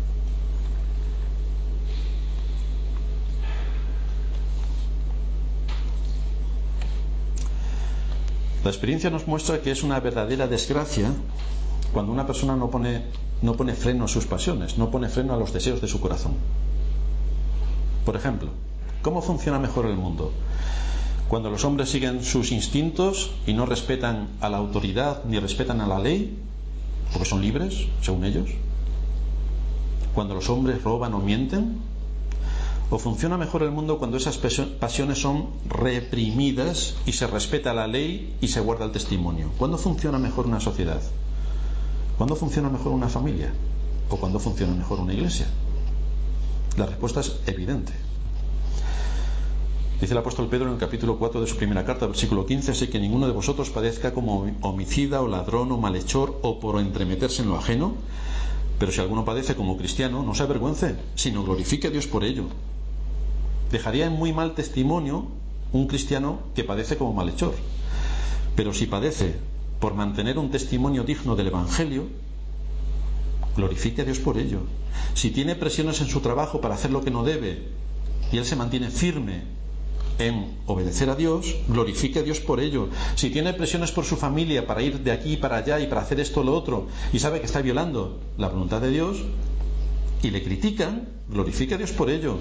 La experiencia nos muestra que es una verdadera desgracia cuando una persona no pone, no pone freno a sus pasiones, no pone freno a los deseos de su corazón. Por ejemplo, ¿cómo funciona mejor el mundo? Cuando los hombres siguen sus instintos y no respetan a la autoridad ni respetan a la ley, porque son libres, según ellos. Cuando los hombres roban o mienten, ¿O funciona mejor el mundo cuando esas pasiones son reprimidas y se respeta la ley y se guarda el testimonio? ¿Cuándo funciona mejor una sociedad? ¿Cuándo funciona mejor una familia? ¿O cuándo funciona mejor una iglesia? La respuesta es evidente. Dice el apóstol Pedro en el capítulo cuatro de su primera carta, versículo quince: así que ninguno de vosotros padezca como homicida o ladrón o malhechor o por entremeterse en lo ajeno, pero si alguno padece como cristiano, no se avergüence, sino glorifique a Dios por ello. Dejaría en muy mal testimonio un cristiano que padece como malhechor, pero si padece por mantener un testimonio digno del Evangelio, glorifique a Dios por ello. Si tiene presiones en su trabajo para hacer lo que no debe y él se mantiene firme en obedecer a Dios, glorifique a Dios por ello. Si tiene presiones por su familia para ir de aquí para allá y para hacer esto o lo otro y sabe que está violando la voluntad de Dios y le critican, glorifique a Dios por ello.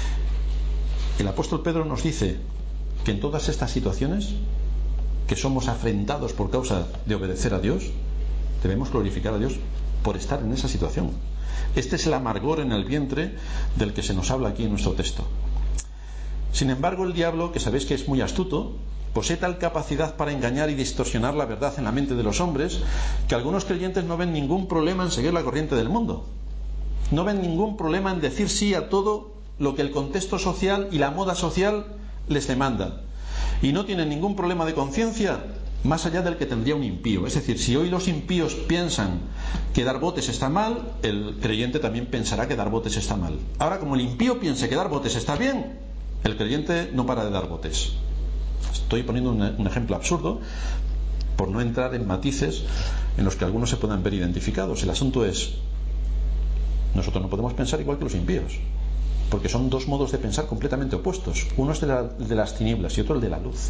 El apóstol Pedro nos dice que en todas estas situaciones que somos afrentados por causa de obedecer a Dios, debemos glorificar a Dios por estar en esa situación. Este es el amargor en el vientre del que se nos habla aquí en nuestro texto. Sin embargo, el diablo, que sabéis que es muy astuto, posee tal capacidad para engañar y distorsionar la verdad en la mente de los hombres, que algunos creyentes no ven ningún problema en seguir la corriente del mundo. No ven ningún problema en decir sí a todo lo que el contexto social y la moda social les demanda. Y no tienen ningún problema de conciencia más allá del que tendría un impío. Es decir, si hoy los impíos piensan que dar botes está mal, el creyente también pensará que dar botes está mal. Ahora, como el impío piense que dar botes está bien, el creyente no para de dar botes. Estoy poniendo un, un ejemplo absurdo por no entrar en matices en los que algunos se puedan ver identificados. El asunto es, nosotros no podemos pensar igual que los impíos, porque son dos modos de pensar completamente opuestos. Uno es de, la, de las tinieblas y otro el de la luz.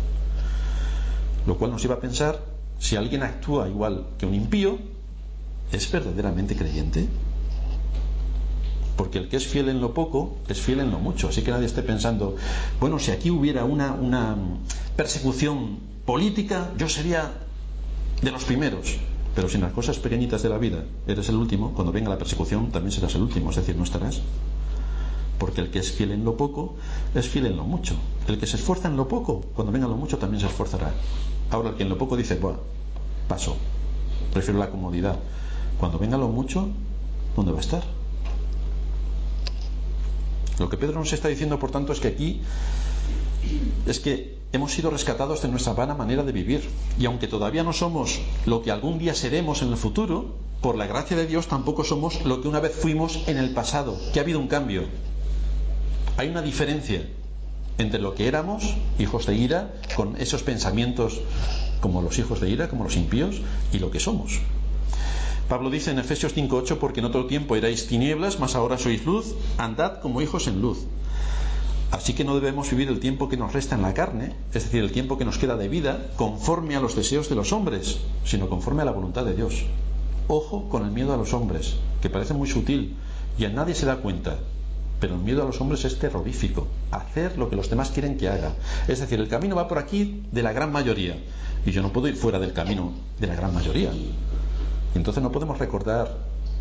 Lo cual nos lleva a pensar, si alguien actúa igual que un impío, ¿es verdaderamente creyente? Porque el que es fiel en lo poco, es fiel en lo mucho. Así que nadie esté pensando, bueno, si aquí hubiera una, una persecución política, yo sería de los primeros. Pero si en las cosas pequeñitas de la vida eres el último, cuando venga la persecución también serás el último, es decir, no estarás. Porque el que es fiel en lo poco, es fiel en lo mucho. El que se esfuerza en lo poco, cuando venga lo mucho también se esforzará. Ahora el que en lo poco dice, bueno, paso, prefiero la comodidad, cuando venga lo mucho, ¿dónde va a estar? Lo que Pedro nos está diciendo, por tanto, es que aquí es que hemos sido rescatados de nuestra vana manera de vivir, y aunque todavía no somos lo que algún día seremos en el futuro, por la gracia de Dios tampoco somos lo que una vez fuimos en el pasado, que ha habido un cambio. Hay una diferencia entre lo que éramos, hijos de ira, con esos pensamientos como los hijos de ira, como los impíos, y lo que somos. Pablo dice en Efesios cinco ocho, porque en otro tiempo erais tinieblas, mas ahora sois luz, andad como hijos en luz. Así que no debemos vivir el tiempo que nos resta en la carne, es decir, el tiempo que nos queda de vida, conforme a los deseos de los hombres, sino conforme a la voluntad de Dios. Ojo con el miedo a los hombres, que parece muy sutil y a nadie se da cuenta, pero el miedo a los hombres es terrorífico. Hacer lo que los demás quieren que haga. Es decir, el camino va por aquí de la gran mayoría, y yo no puedo ir fuera del camino de la gran mayoría. Entonces no podemos recordar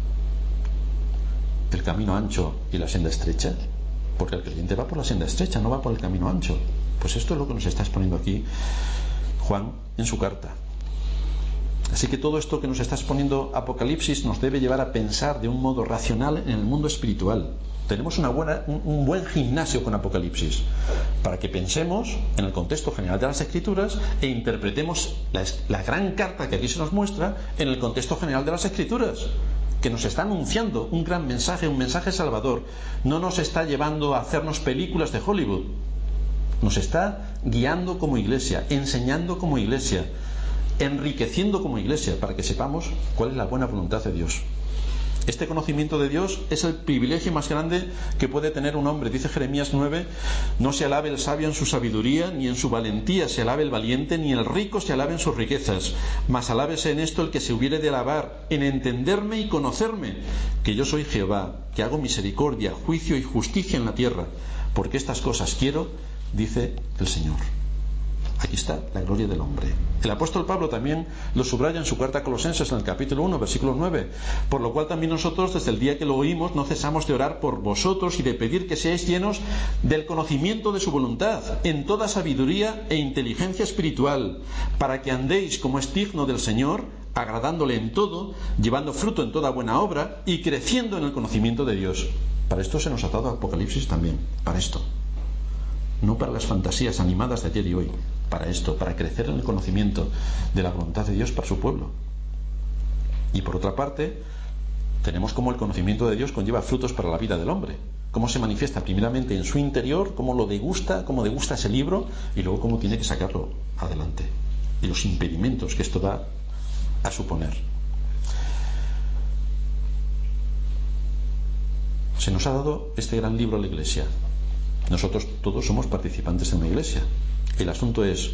el camino ancho y la senda estrecha, porque el creyente va por la senda estrecha, no va por el camino ancho. Pues esto es lo que nos está exponiendo aquí Juan en su carta. Así que todo esto que nos está exponiendo Apocalipsis nos debe llevar a pensar de un modo racional en el mundo espiritual. Tenemos una buena, un, un buen gimnasio con Apocalipsis para que pensemos en el contexto general de las Escrituras e interpretemos la, la gran carta que aquí se nos muestra en el contexto general de las Escrituras, que nos está anunciando un gran mensaje, un mensaje salvador. No nos está llevando a hacernos películas de Hollywood, nos está guiando como iglesia, enseñando como iglesia, enriqueciendo como iglesia, para que sepamos cuál es la buena voluntad de Dios. Este conocimiento de Dios es el privilegio más grande que puede tener un hombre. Dice Jeremías nueve, no se alabe el sabio en su sabiduría, ni en su valentía se alabe el valiente, ni el rico se alabe en sus riquezas, mas alábese en esto el que se hubiere de alabar, en entenderme y conocerme, que yo soy Jehová, que hago misericordia, juicio y justicia en la tierra, porque estas cosas quiero, dice el Señor. Aquí está la gloria del hombre. El apóstol Pablo también lo subraya en su carta a Colosenses en el capítulo uno, versículo nueve. Por lo cual también nosotros, desde el día que lo oímos, no cesamos de orar por vosotros y de pedir que seáis llenos del conocimiento de su voluntad, en toda sabiduría e inteligencia espiritual, para que andéis como es digno del Señor, agradándole en todo, llevando fruto en toda buena obra y creciendo en el conocimiento de Dios. Para esto se nos ha dado Apocalipsis también, para esto. No para las fantasías animadas de ayer y hoy, para esto, para crecer en el conocimiento de la voluntad de Dios para su pueblo. Y por otra parte, tenemos cómo el conocimiento de Dios conlleva frutos para la vida del hombre. Cómo se manifiesta primeramente en su interior, cómo lo degusta, cómo degusta ese libro, y luego cómo tiene que sacarlo adelante. Y los impedimentos que esto va a suponer. Se nos ha dado este gran libro a la Iglesia. Nosotros todos somos participantes en la Iglesia. El asunto es,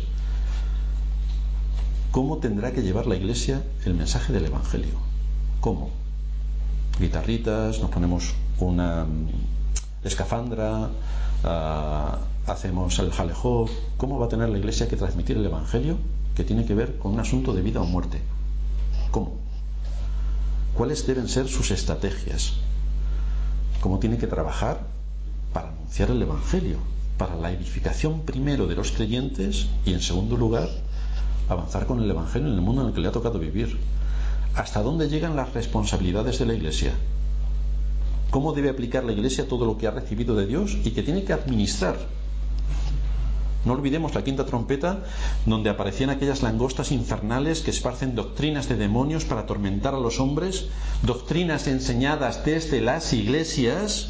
¿cómo tendrá que llevar la Iglesia el mensaje del Evangelio? ¿Cómo? Guitarritas, nos ponemos una escafandra, uh, hacemos el jalejó. ¿Cómo va a tener la Iglesia que transmitir el Evangelio que tiene que ver con un asunto de vida o muerte? ¿Cómo? ¿Cuáles deben ser sus estrategias? ¿Cómo tiene que trabajar para anunciar el Evangelio? Para la edificación primero de los creyentes y en segundo lugar avanzar con el Evangelio en el mundo en el que le ha tocado vivir. ¿Hasta dónde llegan las responsabilidades de la Iglesia? ¿Cómo debe aplicar la Iglesia todo lo que ha recibido de Dios y que tiene que administrar? No olvidemos la quinta trompeta, donde aparecían aquellas langostas infernales que esparcen doctrinas de demonios para atormentar a los hombres, doctrinas enseñadas desde las iglesias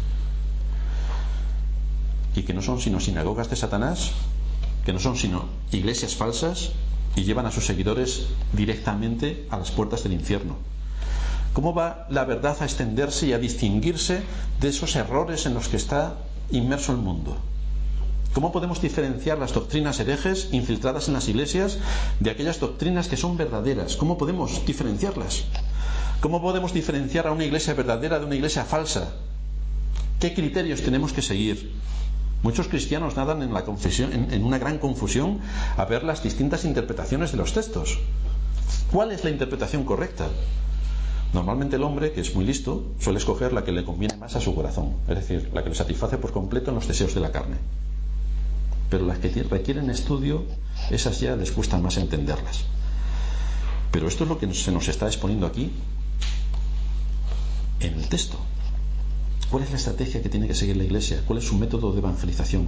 y que no son sino sinagogas de Satanás, que no son sino iglesias falsas y llevan a sus seguidores directamente a las puertas del infierno. ¿Cómo va la verdad a extenderse y a distinguirse de esos errores en los que está inmerso el mundo? ¿Cómo podemos diferenciar las doctrinas herejes infiltradas en las iglesias de aquellas doctrinas que son verdaderas? ¿Cómo podemos diferenciarlas? ¿Cómo podemos diferenciar a una iglesia verdadera de una iglesia falsa? ¿Qué criterios tenemos que seguir? Muchos cristianos nadan en, la confusión, en, en una gran confusión a ver las distintas interpretaciones de los textos. ¿Cuál es la interpretación correcta? Normalmente el hombre, que es muy listo, suele escoger la que le conviene más a su corazón, es decir, la que le satisface por completo en los deseos de la carne. Pero las que requieren estudio, esas ya les cuesta más entenderlas. Pero esto es lo que se nos está exponiendo aquí en el texto. ¿Cuál es la estrategia que tiene que seguir la Iglesia? ¿Cuál es su método de evangelización?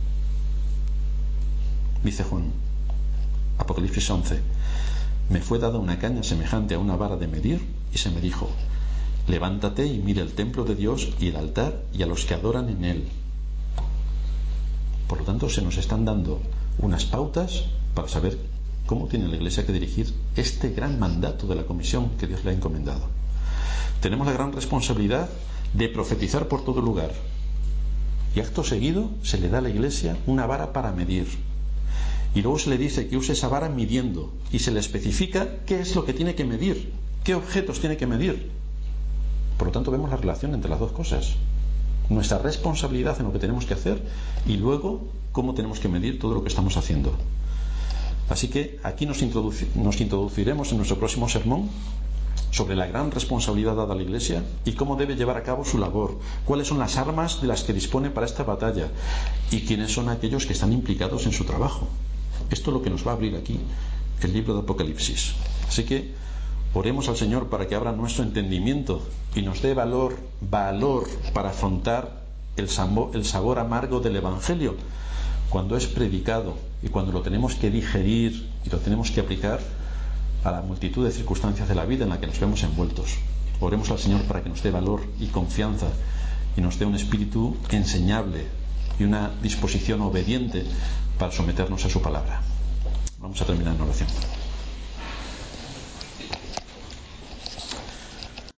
Dice Juan, Apocalipsis once: me fue dada una caña semejante a una vara de medir y se me dijo: levántate y mira el templo de Dios y el altar y a los que adoran en él. Por lo tanto, se nos están dando unas pautas para saber cómo tiene la Iglesia que dirigir este gran mandato de la comisión que Dios le ha encomendado. Tenemos la gran responsabilidad de profetizar por todo lugar. Y acto seguido se le da a la Iglesia una vara para medir. Y luego se le dice que use esa vara midiendo. Y se le especifica qué es lo que tiene que medir, qué objetos tiene que medir. Por lo tanto, vemos la relación entre las dos cosas. Nuestra responsabilidad en lo que tenemos que hacer y luego cómo tenemos que medir todo lo que estamos haciendo. Así que aquí nos, introduci- nos introduciremos en nuestro próximo sermón sobre la gran responsabilidad dada a la Iglesia y cómo debe llevar a cabo su labor, cuáles son las armas de las que dispone para esta batalla y quiénes son aquellos que están implicados en su trabajo. Esto es lo que nos va a abrir aquí el libro de Apocalipsis. Así que oremos al Señor para que abra nuestro entendimiento y nos dé valor, valor para afrontar el sabor, el sabor amargo del Evangelio cuando es predicado y cuando lo tenemos que digerir y lo tenemos que aplicar a la multitud de circunstancias de la vida en la que nos vemos envueltos. Oremos al Señor para que nos dé valor y confianza y nos dé un espíritu enseñable y una disposición obediente para someternos a su palabra. Vamos a terminar en oración.